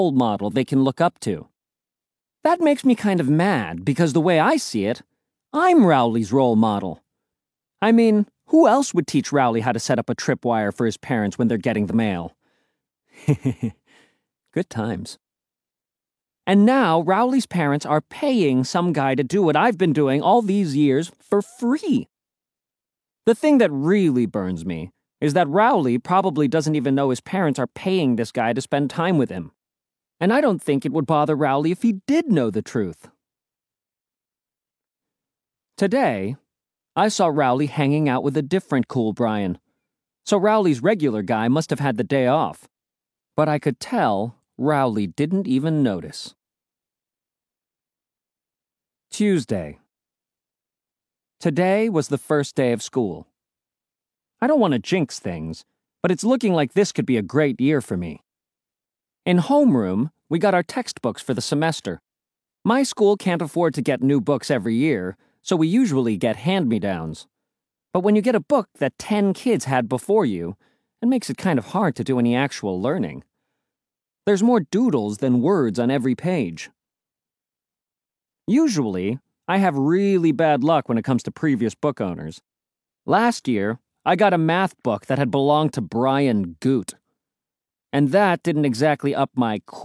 role model they can look up to. That makes me kind of mad because the way I see it, I'm Rowley's role model. I mean, who else would teach Rowley how to set up a tripwire for his parents when they're getting the mail? Good times. And now Rowley's parents are paying some guy to do what I've been doing all these years for free. The thing that really burns me is that Rowley probably doesn't even know his parents are paying this guy to spend time with him. And I don't think it would bother Rowley if he did know the truth. Today, I saw Rowley hanging out with a different cool Brian. So Rowley's regular guy must have had the day off. But I could tell Rowley didn't even notice. Tuesday. Today was the first day of school. I don't want to jinx things, but it's looking like this could be a great year for me. In homeroom, we got our textbooks for the semester. My school can't afford to get new books every year, so we usually get hand-me-downs. But when you get a book that 10 kids had before you, it makes it kind of hard to do any actual learning. There's more doodles than words on every page. Usually, I have really bad luck when it comes to previous book owners. Last year, I got a math book that had belonged to Brian Goot. And that didn't exactly up my